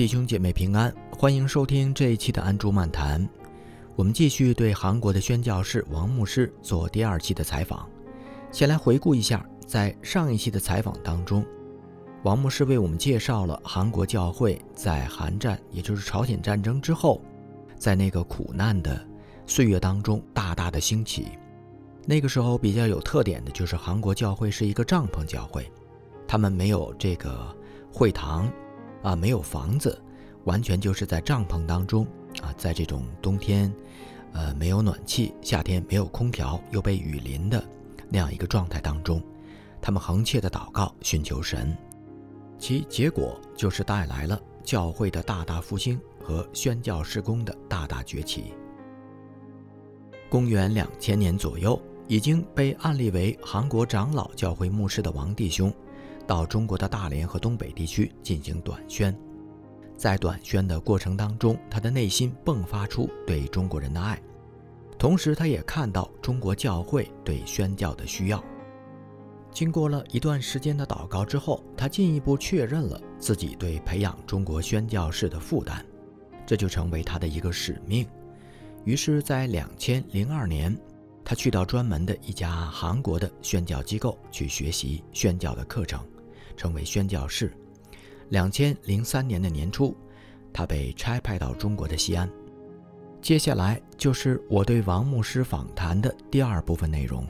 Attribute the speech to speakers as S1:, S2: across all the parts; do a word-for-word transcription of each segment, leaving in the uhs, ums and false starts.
S1: 弟兄姐妹平安，欢迎收听这一期的安珠漫谈。我们继续对韩国的宣教士王牧师做第二期的采访。先来回顾一下，在上一期的采访当中，王牧师为我们介绍了韩国教会在韩战，也就是朝鲜战争之后，在那个苦难的岁月当中大大的兴起。那个时候比较有特点的就是韩国教会是一个帐篷教会，他们没有这个会堂啊，没有房子，完全就是在帐篷当中啊，在这种冬天呃没有暖气，夏天没有空调，又被雨淋的那样一个状态当中，他们恒切的祷告寻求神，其结果就是带来了教会的大大复兴和宣教事工的大大崛起。公元两千年左右，已经被案例为韩国长老教会牧师的王弟兄到中国的大连和东北地区进行短宣。在短宣的过程当中，他的内心迸发出对中国人的爱，同时他也看到中国教会对宣教的需要。经过了一段时间的祷告之后，他进一步确认了自己对培养中国宣教士的负担，这就成为他的一个使命。于是在两千零二年，他去到专门的一家韩国的宣教机构去学习宣教的课程，成为宣教士。两千零三年的年初，他被差派到中国的西安。接下来就是我对王牧师访谈的第二部分内容。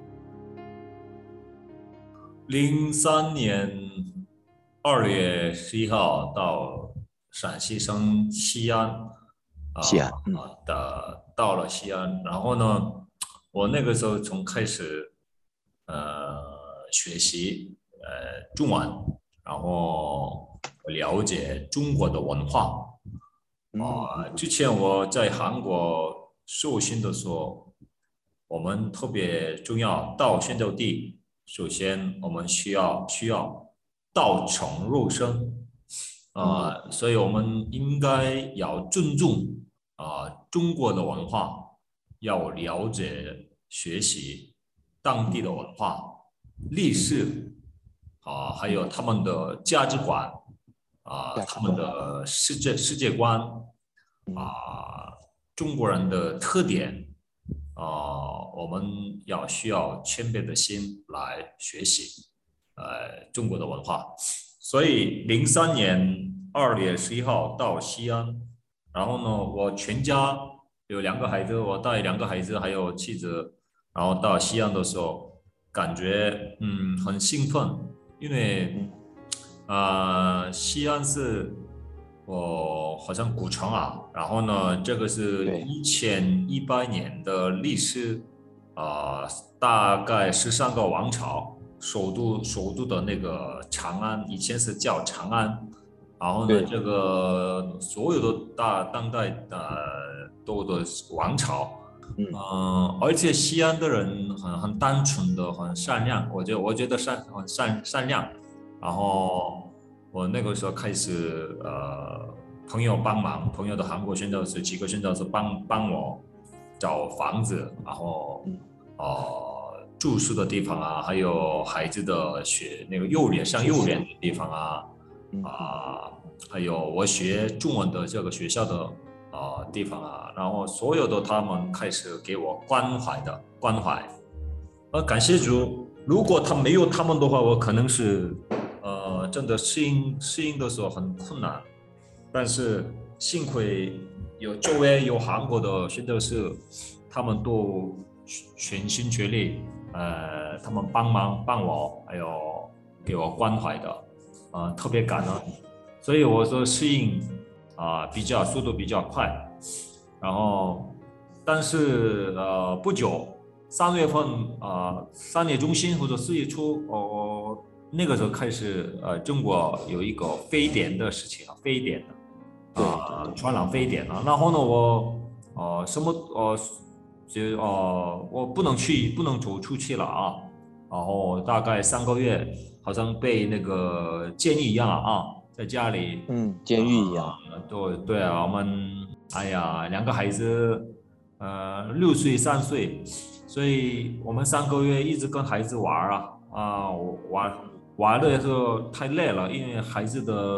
S2: 零三年二月十一号到陕西省西安，
S1: 西安、
S2: 嗯、的到了西安，然后呢，我那个时候从开始呃学习呃中文，然后了解中国的文化。啊、呃，之前我在韩国受训的时候，我们特别重要到宣教地，首先我们需要需要道成肉身，啊、呃，所以我们应该要尊重啊、呃、中国的文化，要了解学习当地的文化、历史啊、呃，还有他们的价值观啊、呃，他们的世界世界观啊、呃，中国人的特点啊、呃，我们要需要谦卑的心来学习呃中国的文化。所以零三年二月十一号到西安，然后呢，我全家有两个孩子，我带两个孩子还有妻子，然后到西安的时候，感觉嗯很兴奋，因为啊、呃、西安是我好像古城啊，然后呢，这个是一千一百年的历史，啊、呃，大概十三个王朝，首都首都的那个长安，以前是叫长安。然后呢，这个所有的大当代的都的王朝，嗯、呃，而且西安的人很很单纯的，很善良，我觉得我觉得善很善善良。然后我那个时候开始，呃，朋友帮忙，朋友的韩国宣教师几个宣教师帮帮我找房子，然后呃住宿的地方啊，还有孩子的学那个幼儿园上幼儿园的地方啊。啊、呃，还有我学中文的这个学校的啊、呃、地方啊，然后所有的他们开始给我关怀的关怀，呃，感谢主，如果他没有他们的话，我可能是呃真的适应适应的时候很困难，但是幸亏有周围有韩国的宣教士，他们都全心全力，呃，他们帮忙帮我，还有给我关怀的。呃，特别感恩，所以我说适应啊、呃、比较速度比较快，然后但是呃不久三月份啊、呃、三月中心或者四月初哦、呃、那个时候开始呃中国有一个非典的事情啊，非典的啊、呃、传染非典啊，然后呢我呃什么呃就呃我不能去不能走出去了啊，然后大概三个月。好像被那个监狱一样啊，在家里，
S3: 嗯，监狱一样。
S2: 呃、对对啊，我们哎呀，两个孩子，呃，六岁三岁，所以我们三个月一直跟孩子玩啊啊，玩玩的时候太累了，因为孩子的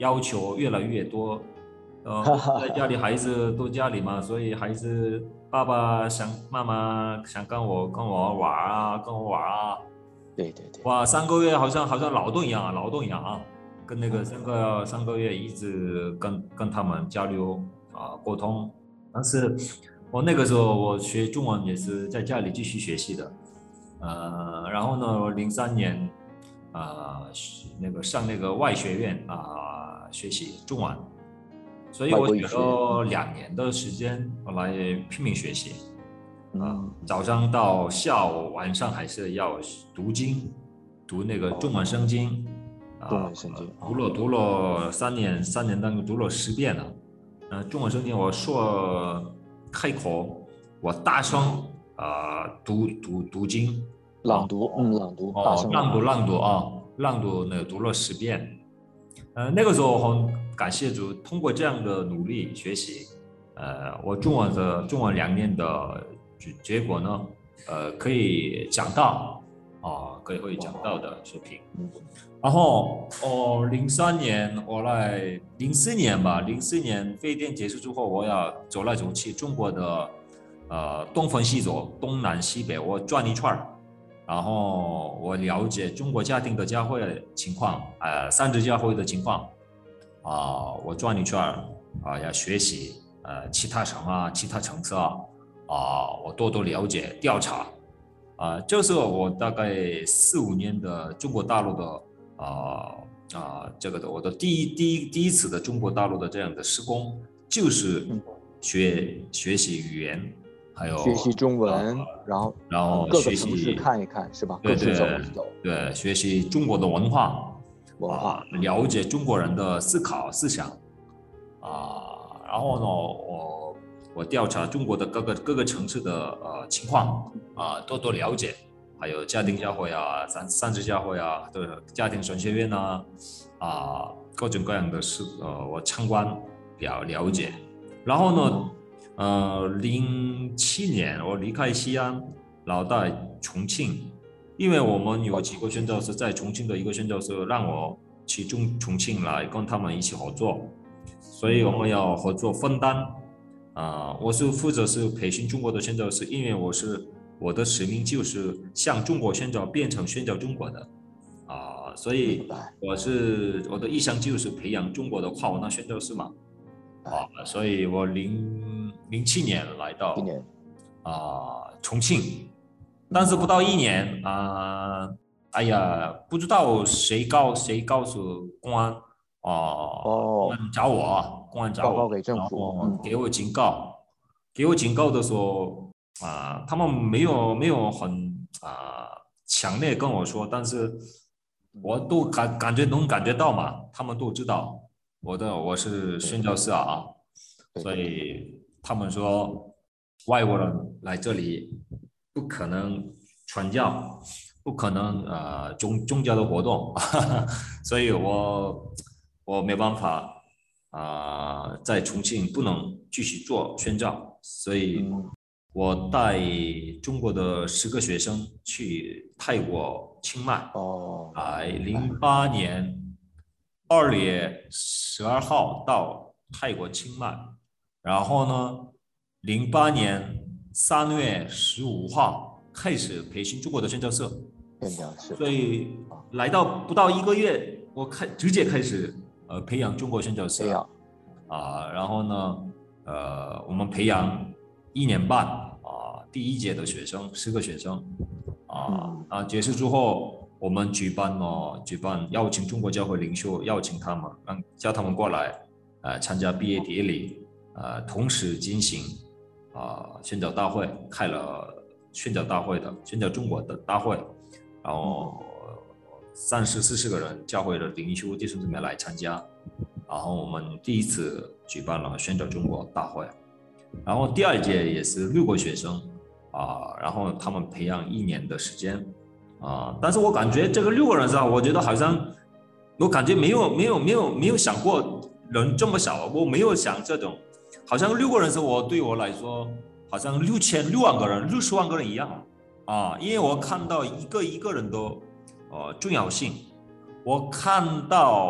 S2: 要求越来越多。呃，在家里孩子都家里嘛，所以孩子爸爸想妈妈想跟我跟我玩啊，跟我玩啊。
S3: 对对对。
S2: 哇，三个月好像好像劳动一样啊，劳动一样啊，跟那个三个三个月一直跟跟他们交流啊沟通。但是我那个时候我学中文也是在家里继续学习的。呃，然后呢，零三年啊、呃，那个上那个外学院啊、呃、学习中文，所以我学了两年的时间来拼命学习。啊、呃，早上到下午，晚上还是要读经，读那个中文圣经。
S3: 哦、中文圣经、
S2: 呃、读了读了三年，三年当中读了十遍了。呃，中文圣经我说开口，我大声啊、呃、读读读经。
S3: 朗读，嗯，朗读，
S2: 哦，朗读，朗读啊，朗读呢，读了十遍。呃，那个时候很感谢主，通过这样的努力学习，呃，我中文的中文两年的结果呢，呃，可以讲到啊，可以会讲到的水平。然后哦，零三年我来，零四年吧，零四年非典结束之后，我要走来走去中国的呃东分西走，东南西北，我转一圈儿。然后我了解中国家庭的教会情况，呃，三支教会的情况，啊、呃，我转一圈啊、呃，要学习，呃，其他城啊，其他城市啊，啊、呃，我多多了解调查，啊、呃，这是我大概四五年的中国大陆的，啊、呃、啊、呃，这个的我的第一第一第一次的中国大陆的这样的施工，就是学、嗯、学习语言。还有
S3: 学习中文，呃、然后
S2: 然后
S3: 各个城市看一看，是吧？
S2: 对对
S3: 各处走一走，
S2: 对，学习中国的文化，
S3: 文化、
S2: 呃，了解中国人的思考思想，啊、呃，然后呢，我我调查中国的各个各个城市的呃情况啊、呃，多多了解，还有家庭教会啊，三三支教会啊，对，家庭神学院啊，啊、呃，各种各样的事，呃，我参观了了解，然后呢。呃，零七年我离开西安，老到重庆，因为我们有几个宣教师在重庆的一个宣教师让我去中重庆来跟他们一起合作，所以我们要合作分担。啊、呃，我是负责是培训中国的宣教师，因为我是我的使命就是向中国宣教变成宣教中国的，啊、呃，所以我是我的意向就是培养中国的跨文化宣教师嘛。啊，所以我零零七年来到啊、呃、重庆，但是不到一年啊、呃，哎呀，不知道谁告谁告诉公安啊，
S3: 哦、
S2: 公安找我，公安找我，
S3: 报告给政府，
S2: 然后给我警告，嗯、给我警告的时候啊、呃，他们没有没有很啊、呃、强烈跟我说，但是我都感感觉能感觉到嘛，他们都知道。我的我是宣教师啊，所以他们说外国人来这里不可能传教，不可能呃宗宗教的活动，呵呵，所以我我没办法啊、呃，在重庆不能继续做宣教，所以我带中国的十个学生去泰国清迈，
S3: 哦，
S2: 来零八年。二月十二号到泰国清迈，然后呢，零八年三月十五号开始培训中国的宣教士，
S3: 宣教士，
S2: 所以来到不到一个月，我开直接开始呃培养中国宣教士，啊、呃，然后呢，呃，我们培养一年半啊、呃，第一届的学生十个学生，啊、呃、啊、嗯、结束之后。我们举办了，举办邀请中国教会领袖，邀请他们，让叫他们过来，呃，参加毕业典礼，呃，同时进行啊、呃、宣教大会，开了宣教大会的宣教中国的大会，然后三十四十个人教会的领袖弟兄姊妹来参加，然后我们第一次举办了宣教中国大会，然后第二届也是六个学生啊、呃，然后他们培养一年的时间。啊，但是我感觉这个六个人上，我觉得好像，我感觉没有没有没有没有想过人这么少，我没有想这种，好像六个人是我对我来说，好像六千六万个人、六十万个人一样啊，因为我看到一个一个人的呃重要性，我看到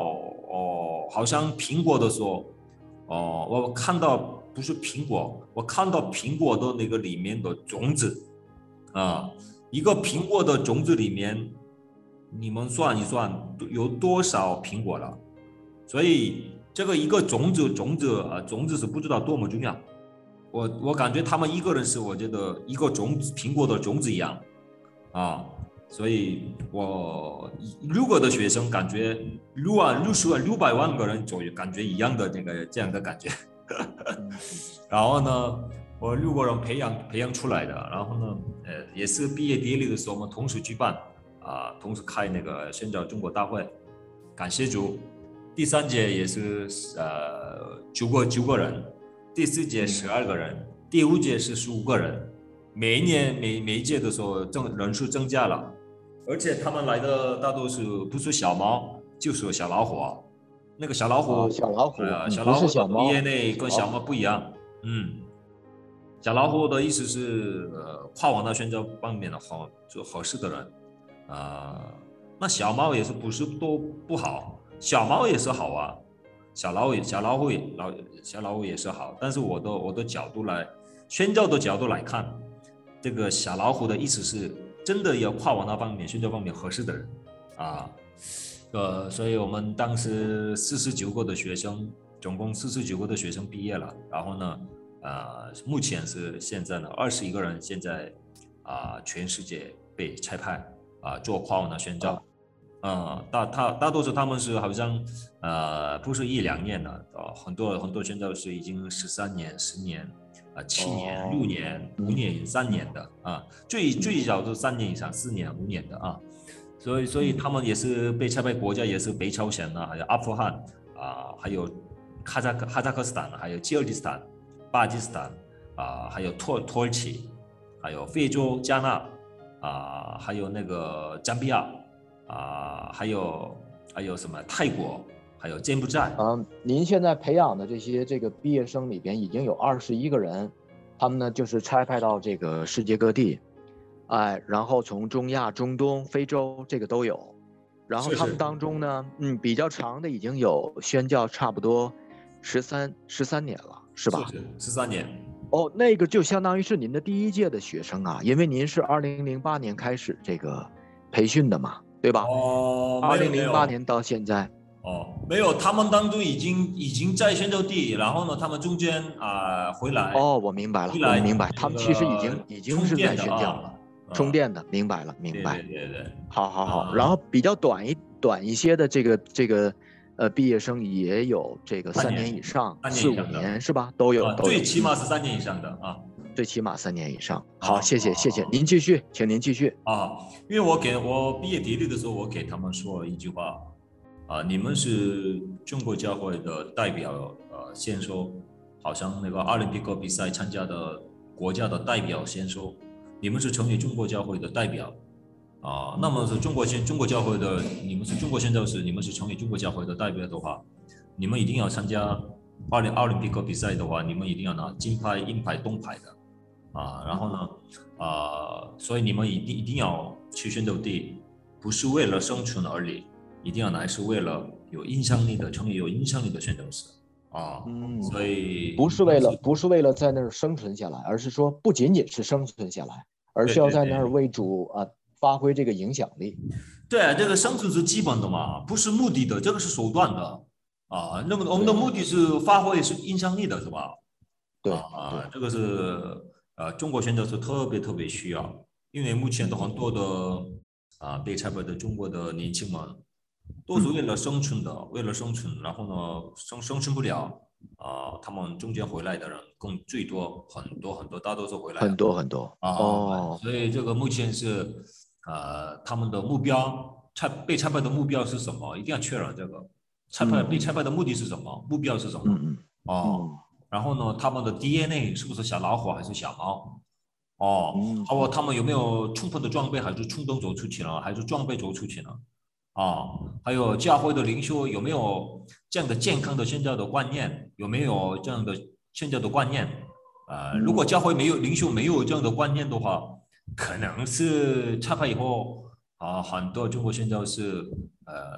S2: 哦，好像苹果的时候，哦，我看到不是苹果，我看到苹果的那个里面的种子啊，一个苹果的种子里面，你们算一算有多少苹果了？所以这个一个种子，种子啊，种子是不知道多么重要。我我感觉他们一个人是我觉得一个种子苹果的种子一样啊，所以我如果的学生感觉六万六十万六百万个人左右，感觉一样的那个这样的感觉。然后呢，我六个人培养培养出来的，然后呢，呃，也是毕业典礼的时候我们同时举办啊，同时开那个宣教中国大会，感谢主。第三届也是呃九个九个人。第四届十二个人，第五届是十五个人，每一年每每一届的时候增人数增加了，而且他们来的大多数不是小猫就是小老虎啊，那个小老虎，
S3: 哦、小老虎，
S2: 呃，
S3: 嗯、
S2: 小老虎的 D N A
S3: 跟
S2: 跟小猫不一样，嗯，小老虎的意思是呃跨文化宣教方面的好就合适的人，啊、呃，那小猫也是不是都不好，小猫也是好啊。小老虎，小老虎也老小老虎也是好，但是我的我的角度来宣教的角度来看，这个小老虎的意思是真的要跨文化方面、宣教方面合适的人啊，呃，所以我们当时四十九个的学生，总共四十九个的学生毕业了，然后呢，呃，目前是现在呢二十一个人现在啊、呃、全世界被差派啊、呃、做跨文化宣教。啊嗯，大大大多数他们是好像呃不是一两年的，呃很多很多宣教士已经十三年、十年、啊、呃、七年、六年、五年、三年的啊，最最少都三年以上、四年、五年的啊，所以所以他们也是被差派国家也是北朝鲜啊，还有阿富汗啊，还有哈萨克哈萨克斯坦，还有吉尔吉斯坦、巴基斯坦啊，还有土土耳其，还有非洲加纳啊，还有那个加比亚。啊、呃，还有还有什么泰国，还有柬埔寨。
S3: 嗯，您现在培养的这些这个毕业生里边已经有二十一个人，他们呢就是差派到这个世界各地，哎，然后从中亚、中东、非洲这个都有，然后他们当中呢，是是嗯，比较长的已经有宣教差不多十三十三年了，是吧？
S2: 是是十三年。
S3: 哦，那个就相当于是您的第一届的学生啊，因为您是二零零八年开始这个培训的嘛。对吧？
S2: 哦，
S3: 二零零八年到现在，
S2: 哦，没有，他们当中已经已经在宣教地，然后呢，他们中间啊、呃、回来。
S3: 哦，我明白了，我明白，他们其实已经已经是在宣教了，充电的，明白了，明白。
S2: 对对对，
S3: 好好好。然后比较短一短一些的这个这个呃毕业生也有这个三年以上、四五年是吧？都有，
S2: 最起码是三年以上的啊。
S3: 最起码三年以上。好，谢谢谢谢，您继续，请您继续
S2: 啊。因为我给我毕业典礼的时候，我给他们说了一句话啊，你们是中国教会的代表，呃，先说，好像那个奥林匹克比赛参加的国家的代表先说，你们是成为中国教会的代表啊。那么是中国宣中国教会的，你们是中国宣教士，你们是成为中国教会的代表的话，你们一定要参加奥林奥林匹克比赛的话，你们一定要拿金牌、银牌、铜牌的。啊，然后呢，啊、呃，所以你们一定一定要去宣教地，不是为了生存而已，一定要来是为了有影响力的，成为有影响力的宣教士啊。嗯，所以
S3: 不是为了不是为了在那儿生存下来，而是说不仅仅是生存下来，而是要在那儿为主啊发挥这个影响力。
S2: 对，这个生存是基本的嘛，不是目的的，这个是手段的啊。那么我们的目的是发挥是影响力的，是吧？
S3: 对
S2: 啊，这个是。呃，中国宣教是特别特别需要，因为目前的很多的啊、呃、被差派的中国的年轻们，都是为了生存的，嗯、为了生存，然后呢生生存不了啊、呃，他们中间回来的人更最多很多很多，大多数回来
S3: 很多很多
S2: 啊、哦，所以这个目前是呃他们的目标，差被差派的目标是什么？一定要确认这个差派、嗯、被差派的目的是什么？目标是什么？
S3: 嗯嗯
S2: 哦。嗯然后呢，他们的 D N A 是不是小老虎还是小猫？哦，还有他们有没有充分的装备，还是冲动走出去了，还是装备走出去了？啊，还有教会的领袖有没有这样的健康的宣教的观念？有没有这样的宣教的观念？呃，如果教会没有领袖没有这样的观念的话，可能是差派以后啊，很多中国宣教是呃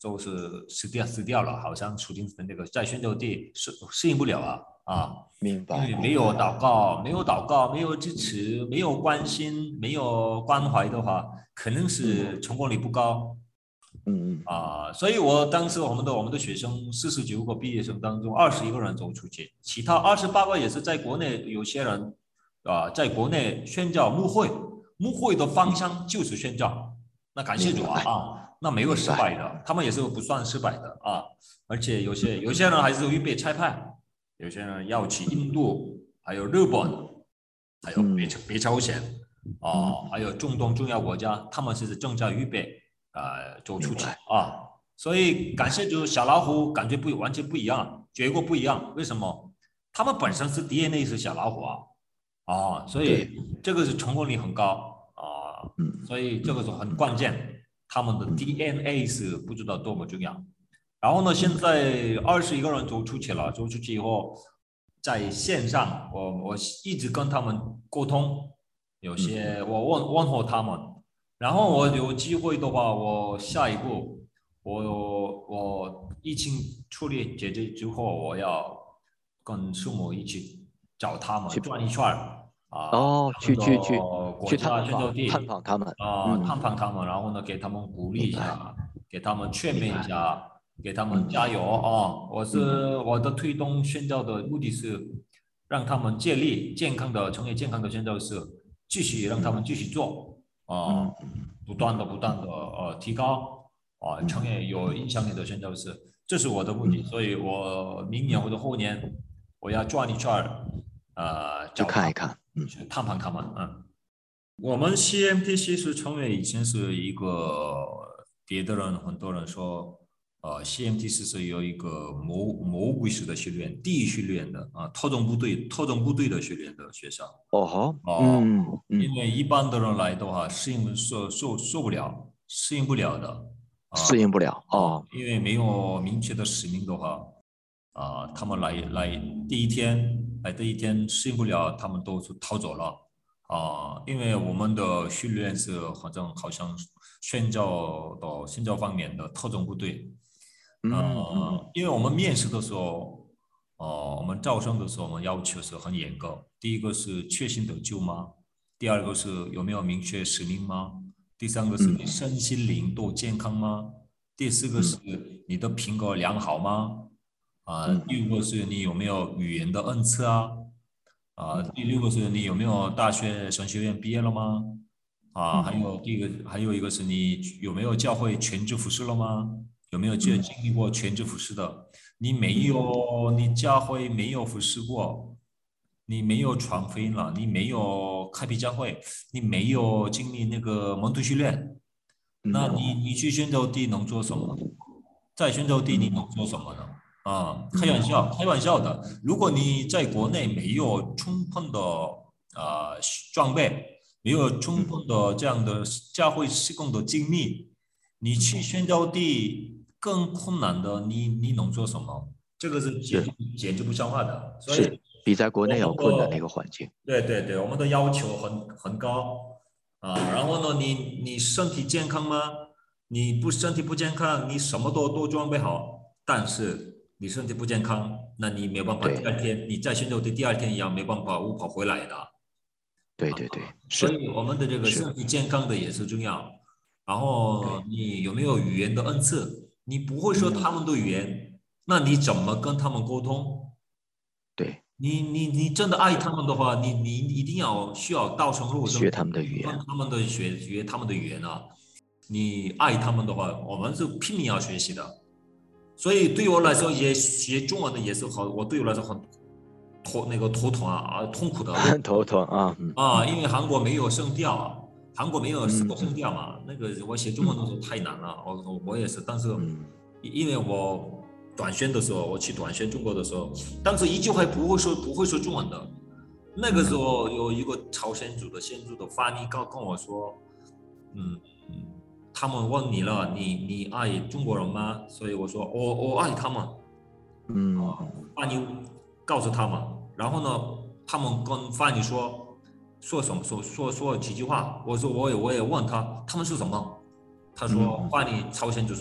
S2: 都是死掉死掉了，好像处境那个在宣教地适适应不了啊啊，
S3: 明白，
S2: 因为没有祷告，没有祷告，没有支持，没有关心，没有关怀的话，可能是成功率不高。
S3: 嗯嗯
S2: 啊，所以我当时我们的我们的学生四十九个毕业生当中，二十一个人走出去，其他二十八个也是在国内，有些人啊，在国内宣教牧会，牧会的方向就是宣教。那感谢主啊啊，那没有失败的，他们也是不算失败的啊。而且有些有些人还是预备差派，有些人要去印度，还有日本，还有北北朝鲜啊，还有中东重要国家，他们是正在预备。呃，走出去啊，所以感谢主，小老虎感觉不完全不一样，结果不一样，为什么？他们本身是 D N A 是小老虎啊，啊，所以这个是成功率很高啊，所以这个是很关键，他们的 D N A 是不知道多么重要。然后呢，现在二十一个人走出去了，走出去以后，在线上，我我一直跟他们沟通，有些我问问候他们。然后我有机会的话，我下一步，我我疫情处理解决之后，我要跟父母一起找他们转一圈啊，
S3: 哦，去去去
S2: 去探访
S3: 探访他们
S2: 啊，探访他们，然后呢，给他们鼓励一下，给他们劝勉一下，给他们加油啊！我是我的推动宣教的目的是让他们建立健康的成为健康的宣教士，继续让他们继续做。啊，不断的不断的呃提高啊，成为有影响力的宣教士，这是我的目的。所以我明年或者后年我要转一圈儿，呃，
S3: 去看一看，
S2: 去探访他们。嗯，我们 C M T C 是成为以前是一个别的人很多人说，呃 ，C M T C 是有一个魔魔鬼式的训练，地狱训练的啊，特种部队特种部队的训练的学校。
S3: 哦好，
S2: 嗯，因为一般的人来的话，适应受受受不了，适应不了的，啊、
S3: 适应不了哦，
S2: 因为没有明确的使命的话，啊、他们来来第一天来第一天适应不了，他们都是逃走了，啊、因为我们的训练是好像好像宣教的宣教方面的特种部队，
S3: 嗯、
S2: 呃，因为我们面试的时候。哦，我们招生的时候，我们要求是很严格。第一个是确信得救吗？第二个是有没有明确使命吗？第三个是你身心灵都健康吗？第四个是你的品格良好吗？啊、呃，第五个是你有没有语言的恩赐啊？啊、呃，第六个是你有没有大学神学院毕业了吗？啊，还有第一个，还有一个是你有没有教会全职服侍了吗？有没有经历过全职服侍的？你没有，你教会没有服侍过，你没有传福音了，你没有开辟教会，你没有经历那个门徒训练，那你你去宣教地能做什么？在宣教地你能做什么呢？啊，开玩笑，开玩笑的。如果你在国内没有充分的啊、呃、装备，没有充分的这样的教会施工的经历，你去宣教地。更困难的，你你能做什么？这个是解解决不消化的，所以
S3: 比在国内要困难的一个环境。
S2: 对对对，我们的要求很很高啊。然后呢，你你身体健康吗？你不身体不健康，你什么都都装备好，但是你身体不健康，那你没有办法。第二天你在宣教地第二天一样没办法误跑回来的。
S3: 对对对，
S2: 啊、所以我们的这个身体健康的也是重要。然后你有没有语言的恩赐？你不会说他们的语言，嗯、那你怎么跟他们沟通？
S3: 对，
S2: 你你你真的爱他们的话，你你一定要需要道成肉身，
S3: 学他们的语言，
S2: 他们的学学他们的语言啊。你爱他们的话，我们是拼命要学习的。所以对我来说，也学中文的也是很，我对我来说很头那个头疼啊啊痛苦的。
S3: 头疼啊、
S2: 嗯、啊，因为韩国没有声调啊。韩国没有四个声调嘛，嗯、那个我写中文的时候太难了，我、嗯、我也是，但是因为我短宣的时候，我去短宣中国的时候，当时依旧还不会说不会说中文的，那个时候有一个朝鲜族的先祖的翻译告跟我说，嗯嗯，他们问你了，你你爱中国人吗？所以我说我我爱他们，
S3: 嗯，
S2: 啊、翻译告诉他们，然后呢，他们跟翻译说。说什么说说说几句话，我说我也我也问他他们说什么，他说话里朝鲜就说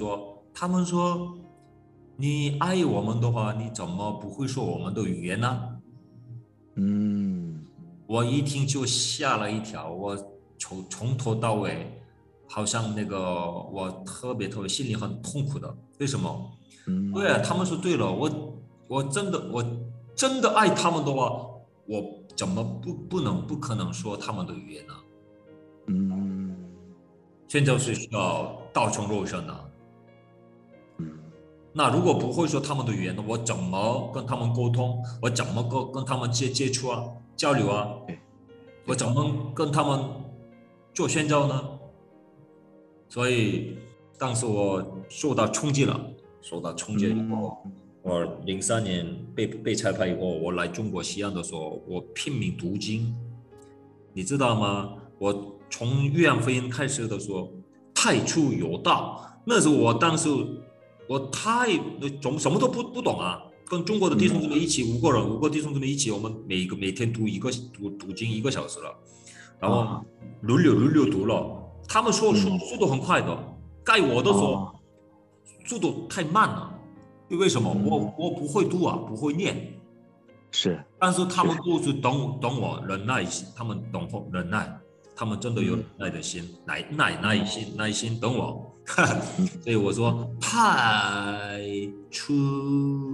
S2: 他们说你爱我们的话，你怎么不会说我们的语言呢？
S3: 嗯
S2: 我一听就吓了一跳，我从从头到尾，好像那个我特别特别心里很痛苦的。为什么？
S3: 嗯，
S2: 对啊，他们说对了，我我真的我真的爱他们的话，我怎么不不能不可能说他们的语言呢？
S3: 嗯
S2: 宣教是需要道成肉身的。
S3: 嗯
S2: 那如果不会说他们的语言呢，我怎么跟他们沟通？我怎么跟跟他们接接触啊，交流啊？
S3: 对，
S2: 我怎么跟他们做宣教呢？所以当时我受到冲击了，受到冲击以后，
S3: 嗯
S2: 我零三年被被差派以后，我来中国西安的时候，我拼命读经，你知道吗？我从约翰福音开始的时候，太初有道，那时候我当时我太总什么都不不懂啊，跟中国的弟兄姊妹一起五个人，五个弟兄姊妹一起，我们每个每天读一个读读经一个小时了，然后轮流轮流读了。他们说速速度很快的，该我的时候速度太慢了。为什么？我我不会读啊，不会念。
S3: 是，
S2: 但是他们都是懂懂我忍耐心，他们懂我忍耐，他们真的有忍耐的心，耐耐耐心耐心等我。所以我说太初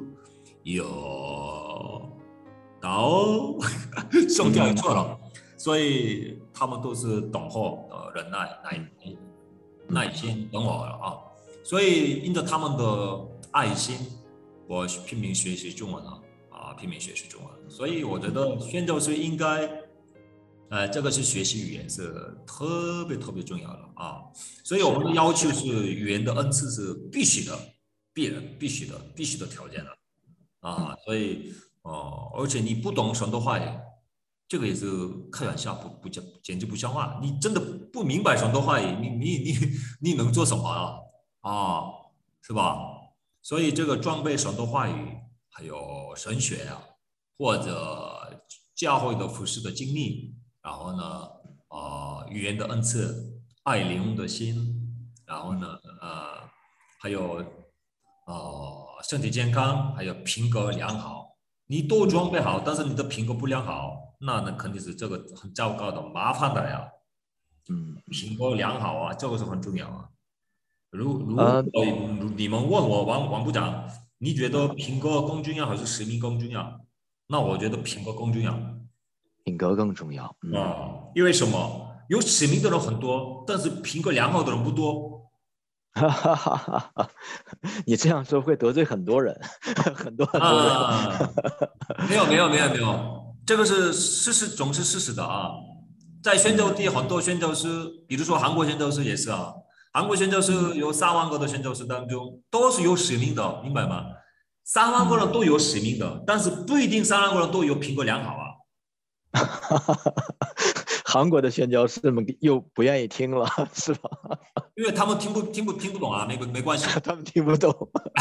S2: 有道，声调也错了。所以他们都是懂我呃忍耐耐耐心等我了啊。所以因着他们的爱心，我拼命学习中文了。啊，拼命学习中文，所以我觉得宣教师应该，呃，这个是学习语言是特别特别重要的啊。所以我们的要求是语言的恩赐是必须的、必然、必须的、必须的条件的啊。所以哦、呃，而且你不懂神的话语，这个也是开玩笑，不不简直不像话。你真的不明白神的话语，你你你你能做什么啊？啊，是吧？所以这个装备神的话语。还有神学啊，或者教会的服侍的经历，然后呢，呃，语言的恩赐，爱灵的心，然后呢，呃，还有呃身体健康，还有品格良好，你都装备好，但是你的品格不良好，那那肯定是这个很糟糕的，麻烦的呀。
S3: 嗯，
S2: 品格良好啊，这个是很重要啊。如如果你们问我王王部长。你觉得品格更重要还是使命更重要？那我觉得品格更重要。
S3: 品格更重要。
S2: 嗯、啊，因为什么？有使命的人很多，但是品格良好的人不多。
S3: 哈哈哈哈哈！你这样说会得罪很多人，很多很多人。
S2: 啊、没有没有没有没有，这个是事实，总是事实的啊。在宣教地，很多宣教师，比如说韩国宣教师也是啊。韩国宣教师有三万个的宣教师当中，都是有使命的，明白吗？三万个人都有使命的，但是不一定三万个人都有品格良好啊。
S3: 韩国的宣教师们又不愿意听了，是吧？
S2: 因为他们听不听不听不懂啊，没没关系，
S3: 他们听不懂。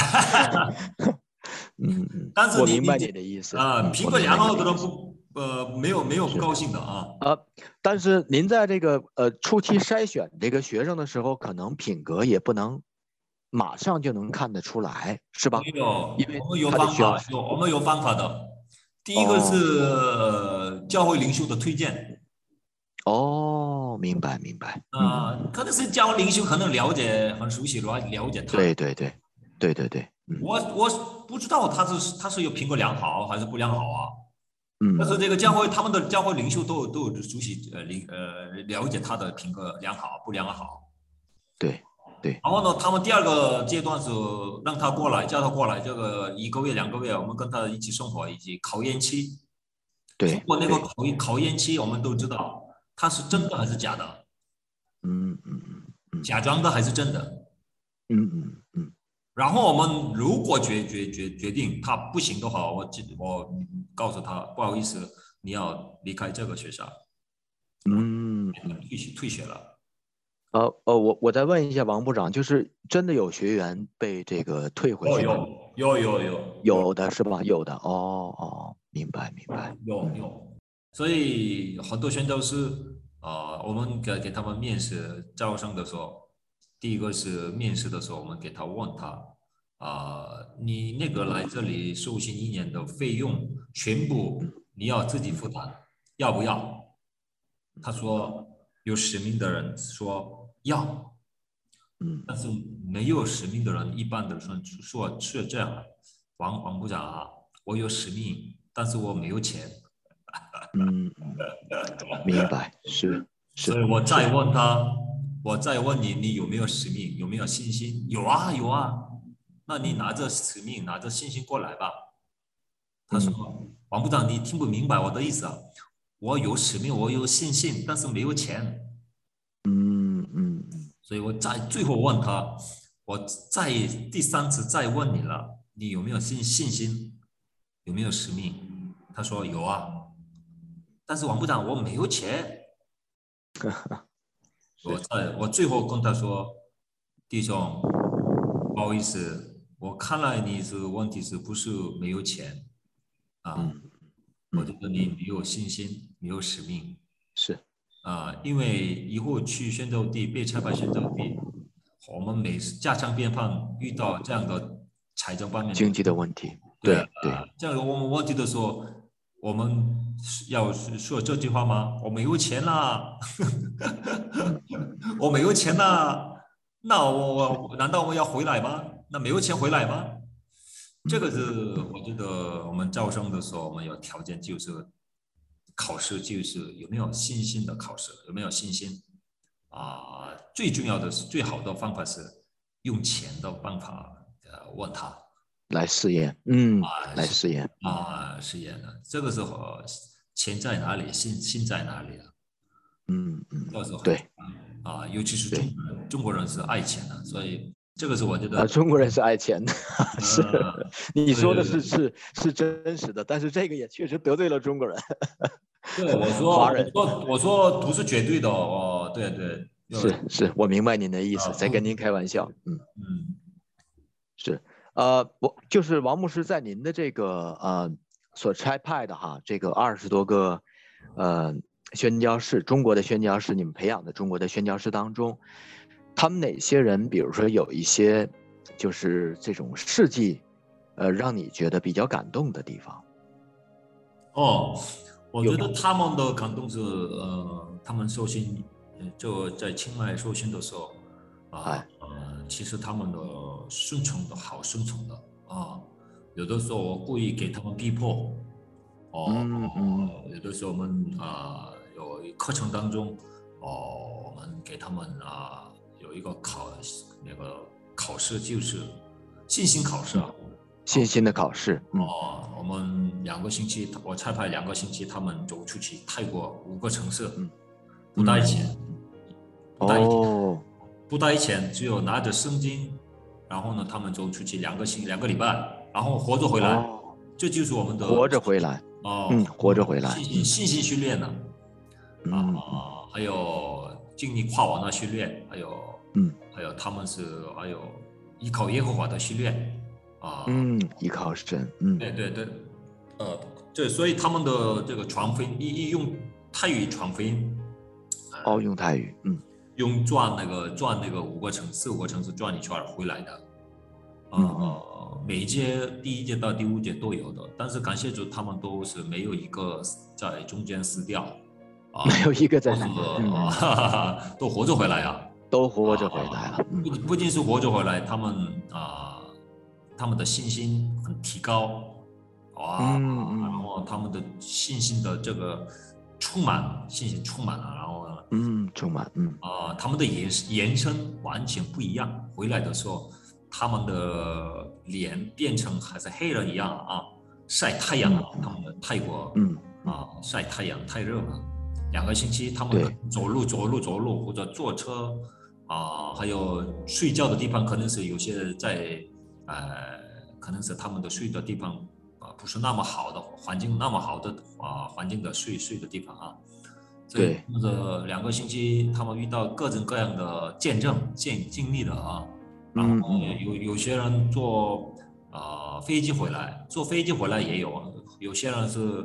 S3: 嗯嗯，
S2: 但是
S3: 我明白你的意思
S2: 啊，品格良好的人不。呃，没有没有不高兴的啊
S3: 啊！但是您在这个呃初期筛选这个学生的时候，可能品格也不能马上就能看得出来，是吧？
S2: 没有，
S3: 因为
S2: 我们有方法，有我们有方法的。第一个是、哦、教会领袖的推荐。
S3: 哦，明白明白。
S2: 啊、呃，可能是教会领袖可能了解很熟悉了，了解他。
S3: 对对对对对对。
S2: 嗯、我我不知道他是他是有品格良好还是不良好啊。
S3: 嗯，
S2: 但是这个教会，他们的教会领袖都都有熟悉呃领呃了解他的品格良好不良好。
S3: 对对。
S2: 然后呢，他们第二个阶段是让他过来，叫他过来，这个一个月两个月，我们跟他一起生活，以及考验期。
S3: 对。
S2: 通过那个考考验期，我们都知道他是真的还是假的。
S3: 嗯嗯嗯。
S2: 假装的还是真的。
S3: 嗯嗯嗯。
S2: 然后我们如果决决决决定他不行的话，我我告诉他不好意思，你要离开这个学校。
S3: 嗯，
S2: 退退学了。
S3: 呃呃，我我再问一下王部长，就是真的有学员被这个退回去吗？
S2: 有有有有
S3: 有的是吧？有的哦哦，明白明白。
S2: 有有，所以很多宣教师啊、呃，我们给给他们面试招生的时候， 第一个是面试的时候，我们给他问他啊、呃你那个来这里受训一年的费用全部你要自己负担，要不要？他说有实名的人说要，
S3: 嗯
S2: 但是没有实名的人，一般的说说是这样，王王部长啊，我有实名，但是我没有钱，
S3: 嗯嗯，明白，是是
S2: 所以我再
S3: 是，
S2: 问他，我再问你，你有没有使命，有没有信心？有啊有啊，那你拿着使命，拿着信心过来吧。他说，
S3: 嗯
S2: 王部长，你听不明白我的意思啊，我有使命，我有信心，但是没有钱。
S3: 嗯嗯嗯
S2: 所以我在最后问他，我再第三次再问你了，你有没有信信心，有没有使命？他说有啊，但是王部长我没有钱。我
S3: 是，
S2: 在我最后跟他说，弟兄，不好意思，我看来你是问题是不是没有钱啊？
S3: 嗯
S2: 我觉
S3: 嗯嗯
S2: 得你没有信心，没有使命。
S3: 是
S2: 啊，因为以后去宣州地被拆派宣州地，我们每次家常便饭遇到这样的财政方面的，
S3: 经济的问题，
S2: 对啊，
S3: 对对，
S2: 这样我们问题的时候，我们要说这句话吗？我没有钱啦，
S3: 嗯
S2: 我没有钱啦，那
S3: 是，
S2: 我我难道我要回来吗？那没有钱回来吗？这个
S3: 嗯
S2: 是我觉得我们招生的时候，我们有条件就是考试，就是有没有信心的考试，有没有信心啊、最重要的是，最好的方法是用钱的办法呃问他
S3: 来试验，嗯
S2: 啊是
S3: 来试验，嗯
S2: 啊是演的，这个时候钱在哪里，心心在哪里啊？
S3: 嗯嗯，
S2: 这个时候很重
S3: 对
S2: 要啊，尤其是中
S3: 对，
S2: 国人，中国人是爱钱的，所以这个是我觉
S3: 啊，
S2: 得
S3: 中国人是爱钱的，是
S2: 呃
S3: 你说的
S2: 对
S3: 是是是真实的，但是这个也确实得罪了中国人，
S2: 对，我说，我
S3: 华人
S2: 说，我说不是绝对的哦，对对，就
S3: 是是，我明白您的意思，
S2: 啊不，
S3: 在跟您开玩笑，嗯。
S2: 嗯，
S3: 是，呃，我就是王牧师在您的这个呃所差派的哈，这个二十多个呃宣教士，中国的宣教士，你们培养的中国的宣教士当中，他们哪些人，比如说有一些就是这种事迹，呃，让你觉得比较感动的地方，
S2: 哦，我
S3: 有吗？
S2: 觉得他们的感动是，呃，他们受训，呃就在清迈受训的时候，啊、
S3: 哎，
S2: 呃，其实他们的顺从的好顺从的啊，有的时候我故意给他们逼迫，哦，
S3: 嗯嗯
S2: 有的时候我们啊、有课程当中，哦，我们给他们啊、有一个考那个考试，就是信心考试
S3: 嗯，
S2: 啊。
S3: 信心的考试，嗯
S2: 哦，我们两个星期，我差派两个星期，他们走出去泰国五个城市，
S3: 嗯
S2: 不带
S3: 嗯，
S2: 钱，不带钱，
S3: 哦
S2: 不带钱，只有拿着圣经，然后呢，他们走出去两个星两个礼拜，然后活着回来，
S3: 哦，
S2: 这就是我们的
S3: 活着回来，嗯，
S2: 哦，
S3: 活着回来，
S2: 信心
S3: 嗯
S2: 信心训练呢，啊，
S3: 嗯嗯
S2: 还有经历跨网的训练，还有
S3: 嗯
S2: 还有他们是还有依靠耶和华的训练，啊，
S3: 嗯，依靠神，嗯。
S2: 对对对，呃，对，所以他们的这个传福音，一一用泰语传福音，
S3: 哦，用泰语，嗯
S2: 用转那个转那个五个城四五个城市转一圈儿回来的，
S3: 嗯
S2: 呃，每一届第一届到第五届都有的，但是感谢主，他们都是没有一个在中间死掉，啊，
S3: 没有一个在
S2: 都是
S3: 中间，嗯，
S2: 啊，哈哈哈都活着回来呀、
S3: 都活着回来了，
S2: 不
S3: 嗯
S2: 仅不仅是活着回来，他们啊、他们的信心很提高，哇，
S3: 嗯嗯
S2: 然后他们的信心的这个充满，信心充满了，然后呢，
S3: 嗯，充满，嗯
S2: 啊、他们的延延伸完全不一样。回来的时候，他们的脸变成还是黑人一样啊，晒太阳了。他们的泰国
S3: 嗯
S2: 啊，晒太阳太热了，两个星期他们可
S3: 对
S2: 能走路走路走路或者坐车啊，还有睡觉的地方，可能是有些在呃，可能是他们的睡的地方啊，不是那么好的环境，那么好的啊环境的睡睡的地方啊。所以
S3: 对，
S2: 那个两个星期，他们遇到各种各样的见证、见经历的啊，然后
S3: 嗯嗯
S2: 有有些人坐啊、呃飞机回来，坐飞机回来也有，有些人是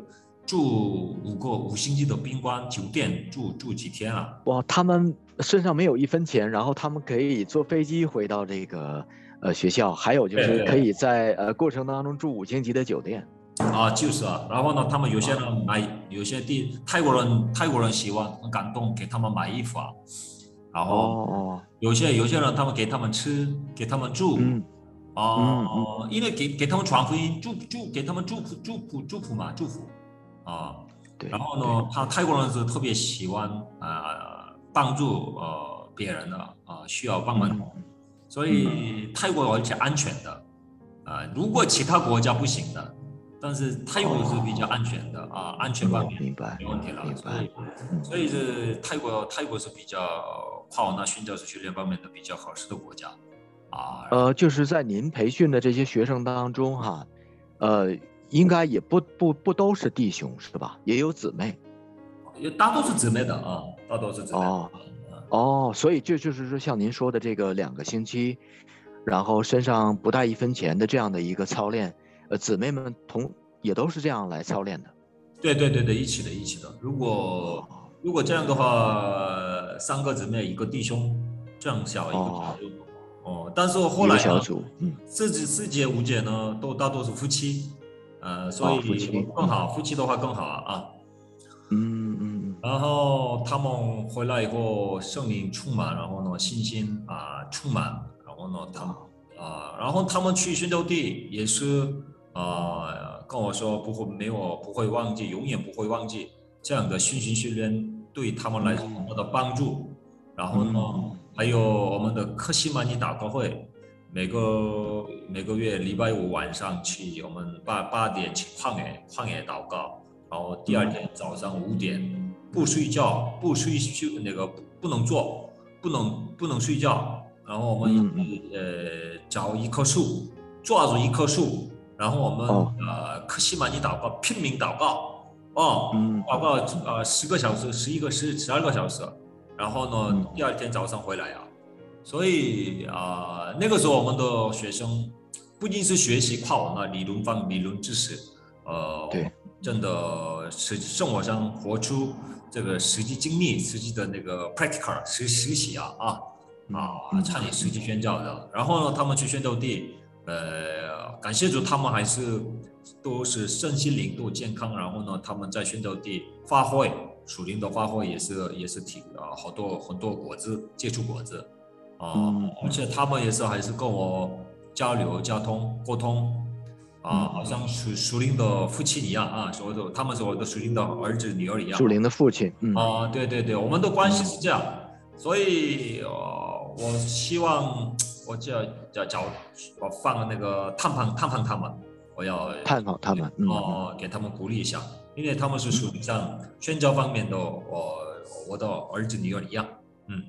S2: 住五个五星级的宾馆酒店住住几天啊？
S3: 哇，他们身上没有一分钱，然后他们可以坐飞机回到这个呃学校，还有就是可以在呃过程当中住五星级的酒店。
S2: 啊，就是啊，然后呢，他们有些人买，有些地泰国人泰国人喜欢很感动，给他们买衣服啊，然后有些有些人他们给他们吃，给他们住，
S3: 嗯，
S2: 哦、
S3: 嗯嗯
S2: 因为给给他们传福音，祝祝给他们祝福祝福祝福嘛，祝福啊，
S3: 对，
S2: 然后呢，他泰国人是特别喜欢呃帮助呃别人的啊、呃，需要帮忙的，
S3: 嗯
S2: 所以泰国而且安全的啊、呃，如果其他国家不行的。但是泰国是比较安全的、哦、啊，安全方面
S3: 明白
S2: 没问题了。
S3: 明白，
S2: 所以、嗯、所以是泰国泰国是比较跨文化宣教士训练方面的比较合适的国家啊。
S3: 呃，就是在您培训的这些学生当中哈，呃，应该也不不不都是弟兄是吧？也有姊妹，
S2: 大多是姊妹的啊，大多是姊妹的。
S3: 哦哦，所以这就是说像您说的这个两个星期，然后身上不带一分钱的这样的一个操练。呃，姊妹们同也都是这样来操练的。
S2: 对对对对，一起的，一起的。如果如果这样的话，三个姊妹一个弟兄，这样小一个小组。哦, 哦，但是后来呢，
S3: 小组，嗯，
S2: 四姐四姐五姐呢，都大多是夫妻，呃，所以更好，哦、夫妻的话更好啊。
S3: 嗯嗯嗯。
S2: 然后他们回来以后，圣灵充满，然后呢，信心啊、呃、充满，然后呢，他们啊、呃，然后他们去宣教地也是。呃，跟我说不会没有不会忘记，永远不会忘记这样的训训训练对他们来说很多的帮助。然后呢，嗯、还有我们的克西玛尼祷告会，每个每个月礼拜五晚上去，我们八八点去旷野旷野祷告，然后第二天早上五点不睡觉不睡睡那个不能坐不能不能睡觉，然后我们、嗯、呃找一棵树抓住一棵树。然后我们、哦、呃克西玛尼祷告拼命祷告哦，嗯、祷告呃十个小时十一个十十二个小时，然后呢、嗯、第二天早上回来啊，所以啊、呃、那个时候我们的学生不仅是学习跨文化理论方理论知识，呃对，真的实生活上活出这个实际经历实际的那个 practical 实实习啊啊啊参与实际宣教的，然后呢他们去宣教地。呃，感谢主，他们还是都是身心灵都健康，然后呢，他们在宣教地发挥属灵的发挥也是也是挺啊，好多很多果子结出果子啊、嗯，而且他们也是还是跟我交流交通沟通啊，好像属属灵的父亲一样啊，所以他们是我的属灵的儿子女儿一样，
S3: 属灵的父亲，嗯
S2: 啊，对对对，我们的关系是这样，所以、呃、我希望。我就要要找我放那个探访探访他们，我要
S3: 探访他们，
S2: 哦、嗯呃，给他们鼓励一下，因为他们是属于像宣教方面的，我我的儿子女儿一样，嗯，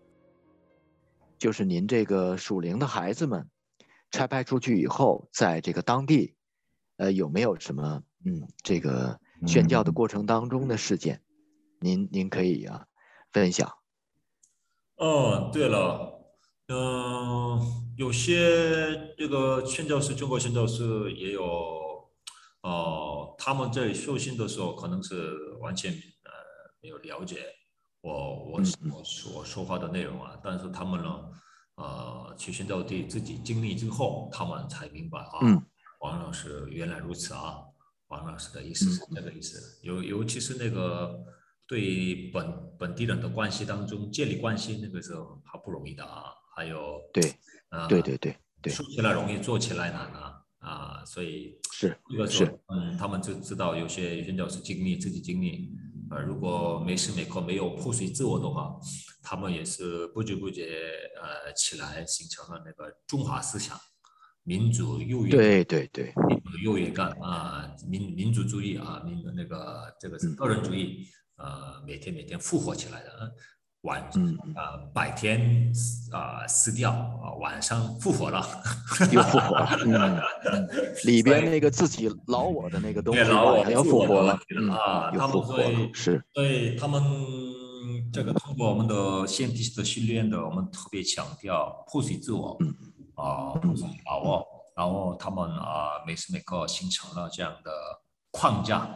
S3: 就是您这个属灵的孩子们差派出去以后，在这个当地，呃，有没有什么嗯这个宣教的过程当中的事件，嗯、您您可以啊分享。
S2: 哦，对了。嗯、呃，有些这个宣教士，中国宣教士也有，呃，他们在受训的时候可能是完全呃没有了解我我我所说话的内容啊，但是他们呢，呃，去宣教地自己经历之后，他们才明白啊，
S3: 嗯、
S2: 王老师原来如此啊，王老师的意思是这个意思，尤尤其是那个对本本地人的关系当中建立关系，那个时候好不容易的啊。还有
S3: 对，呃、对对对对，
S2: 说起来容易，做起来难啊啊！所以
S3: 是
S2: 这个时候，嗯，他们就知道有些宣教士经历自己经历，呃，如果每时每刻没有破碎自我的话，他们也是不知不觉呃起来形成了那个中华思想、民主优越，
S3: 对对对，
S2: 民主优越感啊，民民族主义啊，民的那个这个是个人主义，嗯、呃，每天每天复活起来的。晚
S3: 嗯
S2: 呃白天啊、呃、死掉啊、呃、晚上复活了，
S3: 又复活了，嗯，里边那个自己老我的那个东西
S2: 晚
S3: 上又复活了，
S2: 嗯啊，
S3: 又复活了，是，
S2: 所以他们这个通过我们的先期的训练的，我们特别强调破碎自我，
S3: 嗯
S2: 啊破碎把握，然后他们啊每时每刻形成了这样的框架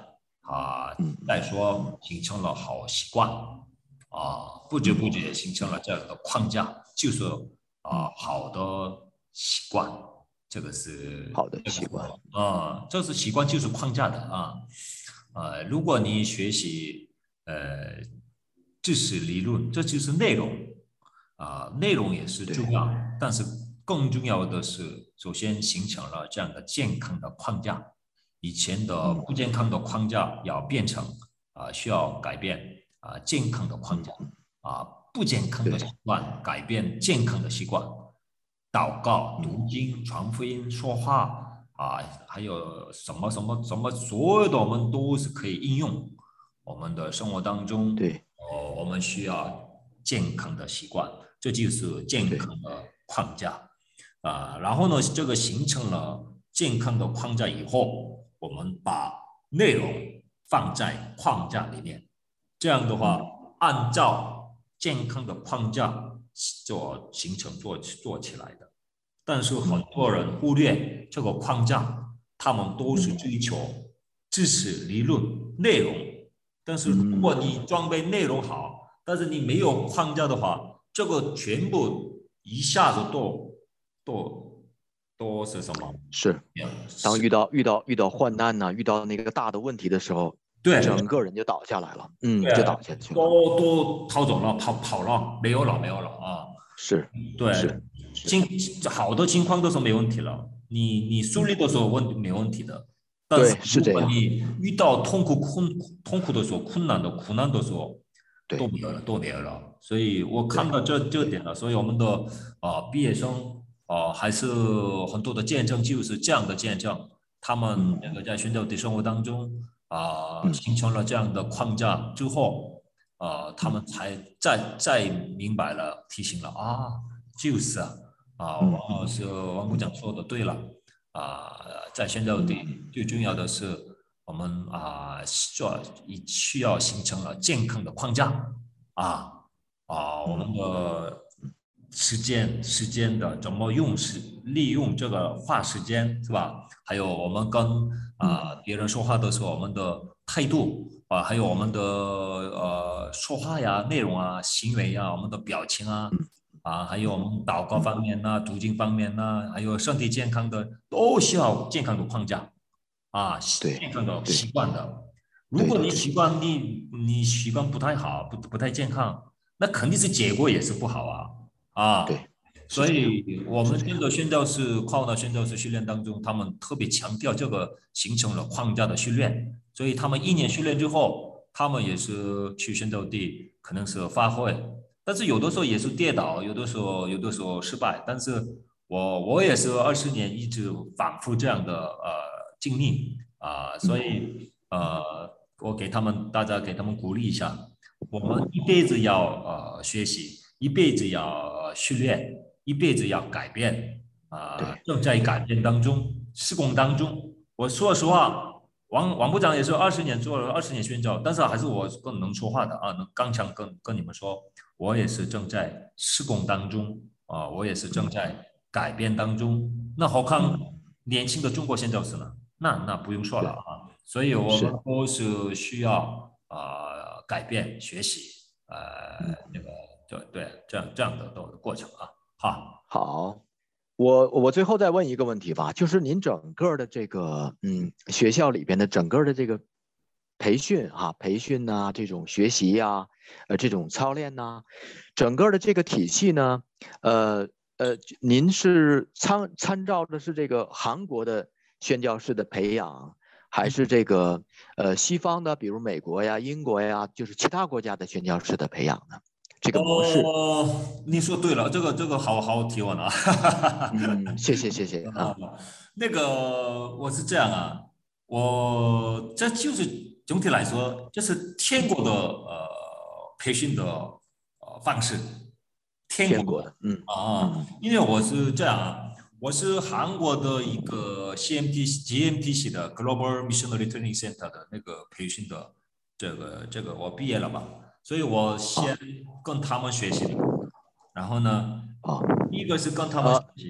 S2: 啊，再说形成了好习惯啊，不知不觉形成了这样的框架，就是啊好的习惯，这个是
S3: 好的习惯
S2: 啊，这是习惯就是框架的啊，呃，如果你学习呃知识理论，这就是内容啊，内容也是重要，但是更重要的是，首先形成了这样的健康的框架。以前的不健康的框架要变成啊、呃，需要改变啊、呃、健康的框架啊、呃，不健康的习惯改变健康的习惯，祷告、读经、传福音、说话啊、呃，还有什么什么什么，所有的我们都是可以应用我们的生活当中。
S3: 对，
S2: 哦，我们需要健康的习惯，这就是健康的框架啊、呃。然后呢，这个形成了健康的框架以后。我们把内容放在框架里面，这样的话，按照健康的框架做形成做做起来的。但是很多人忽略这个框架，他们都是追求知识、理论、内容。但是如果你装备内容好，但是你没有框架的话，这个全部一下子都都。都是什么？
S3: 是，当遇到遇到遇到患难呐、啊，遇到那个大的问题的时候，
S2: 对，
S3: 整个人就倒下来了，嗯，就倒下去了，
S2: 都都逃走了，跑跑了，没有了，没有了啊！
S3: 是，
S2: 对，
S3: 是，
S2: 情好多情况都是没问题了，你你顺利的时候问没问题的，但
S3: 对，是这样。
S2: 你遇到痛苦困痛苦的时候，困难的苦难的时候，都没有了，都没有了。所以我看到这这点了，所以我们的啊、呃、毕业生。哦、呃，还是很多的见证，就是这样的见证，他们那个在宣教的生活当中啊、呃，形成了这样的框架之后，呃，他们才再再明白了，提醒了啊，就是啊，啊，王老师王部长说的对了啊，在宣教地最重要的是我们啊，需要需要形成了健康的框架啊啊，我们的。时间时间的怎么用时利用这个花时间是吧？还有我们跟啊、呃、别人说话的时候，我们的态度啊、呃，还有我们的呃说话呀、内容啊、行为啊、我们的表情啊啊，还有我们祷告方面呐、读经方面呐、还有身体健康的，都需要健康的框架啊，健康的习惯的。如果你习惯你你习惯不太好，不不太健康，那肯定是结果也是不好啊。啊，
S3: 对，
S2: 所以我们这个宣教士跨文化宣教士训练当中，他们特别强调这个形成了框架的训练，所以他们一年训练之后，他们也是去宣教地，可能是发挥，但是有的时候也是跌倒，有的时候有的时候失败，但是我我也是二十年一直反复这样的呃经历啊、呃，所以呃，我给他们大家给他们鼓励一下，我们一辈子要呃学习。一辈子要训练，一辈子要改变啊、呃，正在改变当中，施工当中。我说实话，王王部长也是二十年做了二十年宣教，但是还是我更能说话的啊，能刚强跟跟你们说，我也是正在施工当中啊、呃，我也是正在改变当中。那何况年轻的中国宣教士呢？那那不用说了啊，所以我们都是需要啊、呃、改变学习呃那个。对对，这样这样的都过程啊，好，
S3: 好，我我最后再问一个问题吧，就是您整个的这个嗯学校里边的整个的这个培训哈、啊，培训呐、啊，这种学习呀、啊，呃，这种操练呐、啊，整个的这个体系呢，呃呃，您是参参照的是这个韩国的宣教士的培养，还是这个呃西方的，比如美国呀、英国呀，就是其他国家的宣教士的培养呢？这个模式
S2: 哦，你说对了，这个这个好好提问啊，
S3: 嗯，谢谢谢谢啊，
S2: 那个我是这样啊，我这就是总体来说，就是天国的呃培训的呃方式，天国的，
S3: 嗯
S2: 啊，因为我是这样啊，我是韩国的一个 C M P G M P 系的 Global Missionary Training Center 的那个培训的这个这个我毕业了嘛。所以我先跟他们学习，然后呢，
S3: 啊，
S2: 一个是跟他们学习，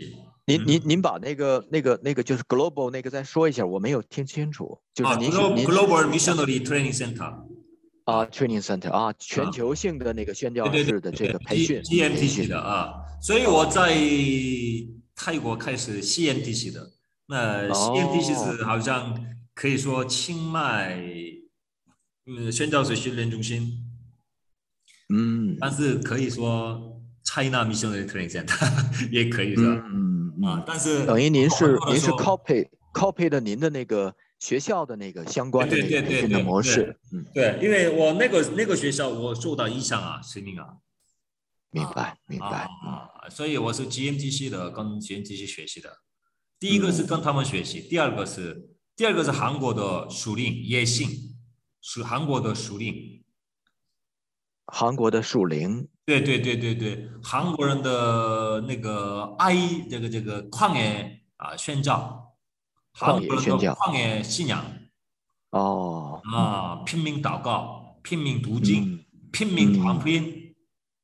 S3: 您您您把那个那个那个就是 global 那个再说一下，我没有听清楚。就是您是、
S2: 啊、
S3: 您是
S2: Global Missionary Training Center
S3: 啊 training center 啊，全球性的那个宣教士的这个培训
S2: G M T C
S3: 培训
S2: 的啊，所以我在泰国开始 C M T C 的。那 C M T C 是好像可以说清迈嗯宣教士训练中心，
S3: 嗯，
S2: 但是可以说 China Missionary Training Center 也可以是吧？
S3: 嗯嗯
S2: 啊，但是
S3: 等于您是您是
S2: copy
S3: copy copy 的您的那个学校的那个相关的那个培训的模式，嗯，
S2: 对，因为我那个那个学校我受到影响啊，使命啊，
S3: 明白明白
S2: 啊啊，所以我是 G M T C 的，跟 G M T C 学习的。第一个是跟他们学习，第二个是第二个是韩国的属灵野性，是韩国的属灵，
S3: 韩国的属灵，
S2: 对对对对对，韩国人的那个爱这个这个旷野啊宣教，韩
S3: 旷
S2: 国人的
S3: 野宣教，
S2: 旷野信仰
S3: 哦，
S2: 啊，拼命祷告，拼命读经，
S3: 嗯
S2: 拼命传福音，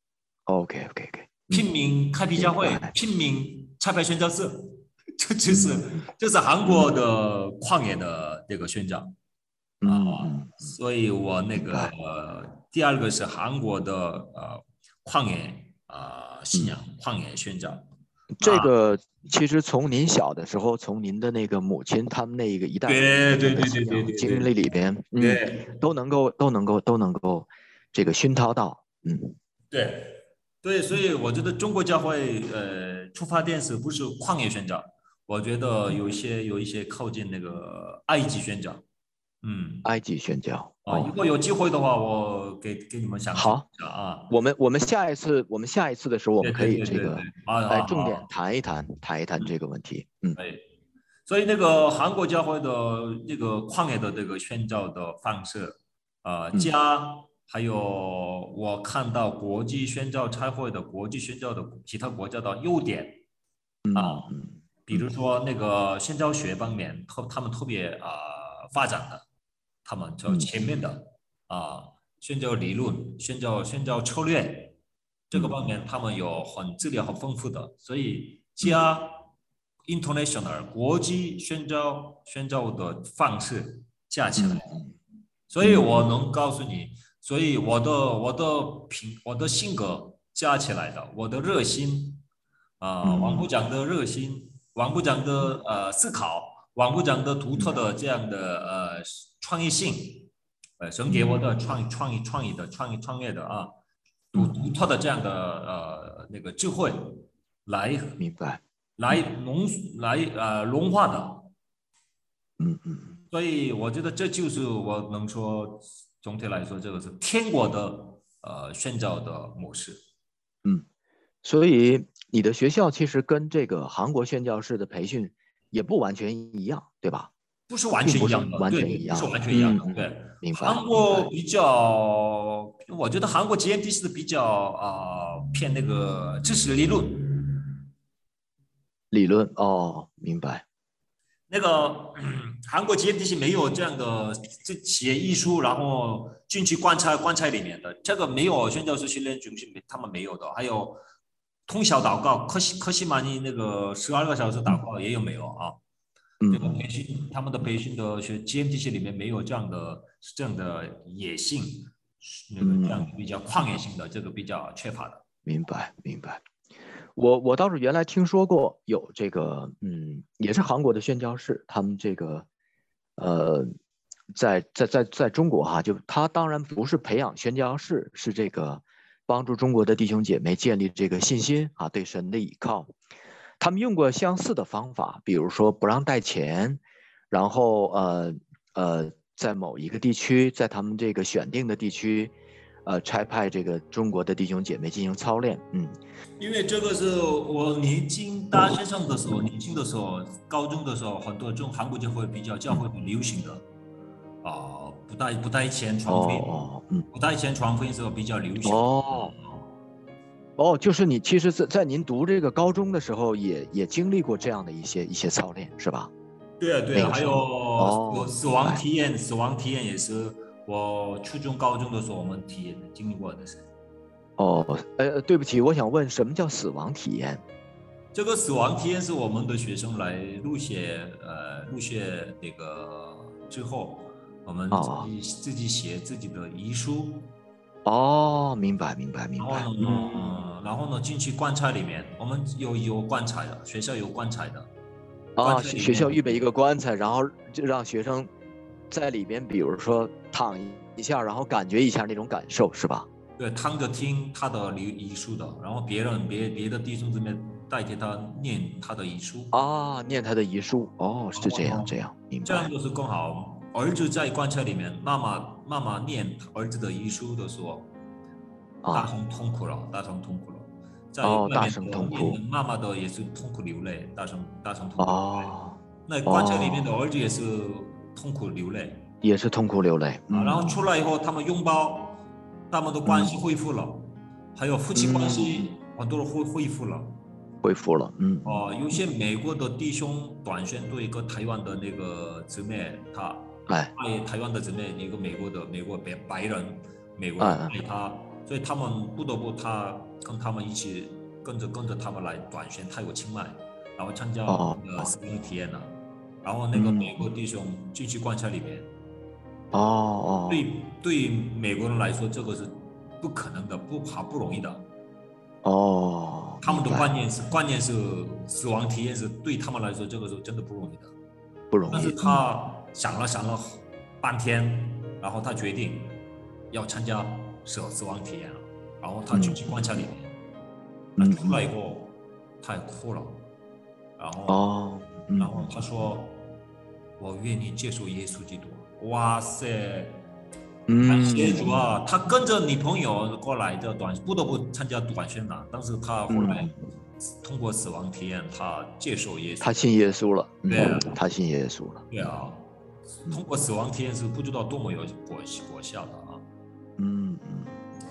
S3: ，OK OK OK，
S2: 拼命开辟教会，拼命拆派宣教士，这就是这是韩国的旷野的这个宣教啊，所以我那个呃第二个是韩国的呃旷野啊信仰旷野宣教，
S3: 这个其实从您小的时候，从您的那个母亲他们那个一代
S2: 对对
S3: 的
S2: 对对对
S3: 经历里边，嗯，都能够都能够都能够这个熏陶到，嗯，
S2: 对对，所以我觉得中国教会呃出发点是不是旷野宣教？我觉得有一些有一些靠近那个埃及宣教，嗯，
S3: 埃及宣教
S2: 啊，如果有机会的话，我给给你们详细一下啊。
S3: 我们我们下一次我们下一次的时候，我们可以这个
S2: 哎
S3: 重点谈一谈谈一谈这个问题，嗯，
S2: 对。所以那个韩国教会的这个旷野的这个宣教的方式，啊，加还有我看到国际宣教差会的国际宣教的其他国家的优点啊，比如说那个宣教学方面，特他们特别啊发展的，他们就前面的啊宣教理论、宣教宣教策略这个方面，他们有很资料很丰富的，所以加 international 国际宣教宣教的方式加起来，所以我能告诉你，所以我的我的品我的性格加起来的，我的热心啊、呃，王部长的热心，王部长的呃思考，王部长的独特的这样的呃创意性，呃，神给我的创意创意创意的创意创业的啊，独独特的这样的呃那个智慧来
S3: 明白。
S2: 来浓来呃融化的，
S3: 嗯嗯，
S2: 所以我觉得这就是我能说，总体来说，这个是天国的呃宣教的模式。
S3: 嗯，所以你的学校其实跟这个韩国宣教士的培训也不完全一样，对吧？
S2: 不是完全一样的，
S3: 完全一样，
S2: 不是完全一样的，
S3: 嗯、
S2: 对。
S3: 明白。
S2: 韩国比较，我觉得韩国 G M T 是比较啊、呃、偏那个知识理论。
S3: 理论哦，明白。
S2: 那个、嗯、韩国 G M T C 没有这样的这企业艺术，然后进去观察观察里面的这个没有宣教士训练中心，他们没有的。还有通宵祷告，科西科西玛尼那个十二个小时祷告也有没有啊？
S3: 嗯，
S2: 这个培训他们的培训的学 G M T C 里面没有这样的这样的野性，那个这样比较旷野性的，这个比较缺乏的。
S3: 明白明白。我我倒是原来听说过有这个，嗯，也是韩国的宣教士，他们这个，呃，在在在在中国哈，就他当然不是培养宣教士，是这个帮助中国的弟兄姐妹建立这个信心啊，对神的倚靠。他们用过相似的方法，比如说不让带钱，然后呃呃，在某一个地区，在他们这个选定的地区。呃，差派这个中国的弟兄姐妹进行操练，嗯，
S2: 因为这个是我年轻大学生的时候，年轻的时候，高中的时候，很多中韩国教会比较教会很流行的，啊、呃，不带不带钱传福音，
S3: 哦，嗯，
S2: 不带钱传福音时候比较流行。
S3: 哦，哦，就是你其实在在您读这个高中的时候也，也也经历过这样的一些一些操练，是吧？
S2: 对啊，对啊，还有、
S3: 哦、
S2: 死亡体验，死亡体验也是。我初中、高中的时候，我们体验的经历过的是。
S3: 哦，呃，对不起，我想问，什么叫死亡体验？
S2: 这个死亡体验是我们的学生来入学，呃，入学那个之后，我们自己、
S3: 哦、
S2: 自己写自己的遗书。
S3: 哦，明白明白明白。
S2: 然后呢，嗯、然后呢进去棺材里面，我们有有棺材的，学校有棺材的。
S3: 啊，学校预备一个棺材，然后就让学生在里边，比如说躺一下，然后感觉一下那种感受，是吧？
S2: 对，躺着听他的遗书的，然后别人别别的弟兄姊妹代替他念他的遗书。
S3: 啊，念他的遗书。哦，是这样这样，明白。
S2: 这样就是更好。儿子在棺材里面，妈妈妈妈念儿子的遗书的时候，大声痛哭了，啊、大声痛哭了。在外面
S3: 哦，大声痛哭。
S2: 妈妈的也是痛哭流泪，大声大声痛哭。
S3: 哦，
S2: 那棺材里面的儿子也是痛哭流泪，
S3: 也是痛哭流泪。
S2: 嗯、啊，然后出来以后，他们拥抱。他们的关系恢复了，嗯、还有夫妻关系，很多人恢恢复了，
S3: 恢复了，嗯，
S2: 哦、呃，有些美国的弟兄短宣队跟台湾的那个姊妹，他
S3: 哎，
S2: 爱台湾的姊妹，一个美国的美国白白人，美国人爱他，哎、所以他们不得不他跟他们一起跟着跟着他们来短宣泰国清迈，然后参加那个死亡体验了，然后那个美国弟兄进去棺材里面。
S3: 哦哦，
S2: 对对，美国人来说，这个是不可能的，不好不容易的。
S3: 哦，
S2: 他们的观念是观念是死亡体验是对他们来说，这个是真的不容易的，
S3: 不容易。
S2: 但是他想了想了半天，然后他决定要参加死死亡体验了，然后他就去棺材里面，嗯、出来以后他也哭了，然后
S3: 哦，嗯、
S2: 然后他说：“我愿意接受耶稣基督。”哇塞，感谢主啊！他跟着女朋友过来的短，不得不参加短宣了。但是他后来通过死亡体验，他接受耶稣，
S3: 他信耶稣了。
S2: 对、啊，
S3: 他信耶稣了。
S2: 对啊，通过死亡体验是不知道多么有果果效的啊。
S3: 嗯嗯，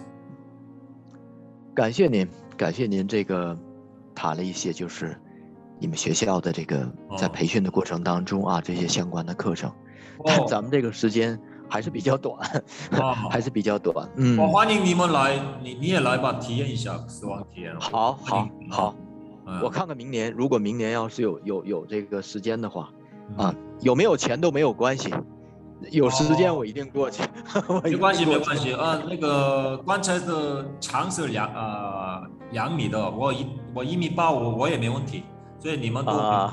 S3: 感谢您，感谢您这个谈了一些就是你们学校的这个在培训的过程当中啊，这些相关的课程。但咱们这个时间还是比较短，哦、还是比较短。嗯，
S2: 我欢迎你们来，你你也来吧，体验一下死亡体验。
S3: 好，好，好。嗯、我看看明年，如果明年要是有有有这个时间的话，嗯、啊，有没有钱都没有关系，有时间我一定过去。
S2: 哦、没关系，没关系啊。那个棺材的长是两啊两米的，我一我一米八，我我也没问题。所以你们都啊，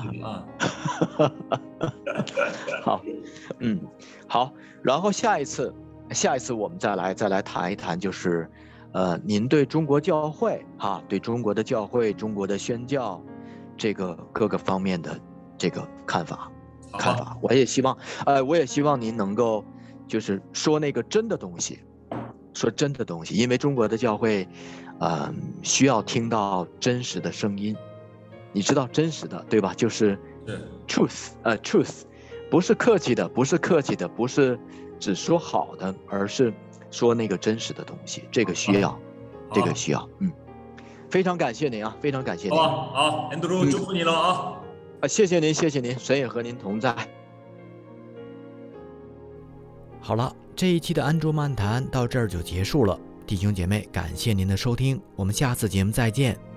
S3: 好，嗯，好，然后下一次，下一次我们再来再来谈一谈，就是，呃，您对中国教会哈，对中国的教会、中国的宣教，这个各个方面的这个看法，看法，我也希望，呃，我也希望您能够，就是说那个真的东西，说真的东西，因为中国的教会，嗯、呃，需要听到真实的声音。你知道真实的对吧？就是 truth， 呃 truth， 不是客气的，不是客气的，不是只说好的，而是说那个真实的东西。这个需要，这个需要，嗯，非常感谢您啊，非常感谢您。
S2: 好，好 ，Andrew， 祝福你了啊！
S3: 啊，谢谢您，谢谢您，神也和您同在。
S1: 好了，这一期的安卓漫谈到这儿就结束了，弟兄姐妹，感谢您的收听，我们下次节目再见。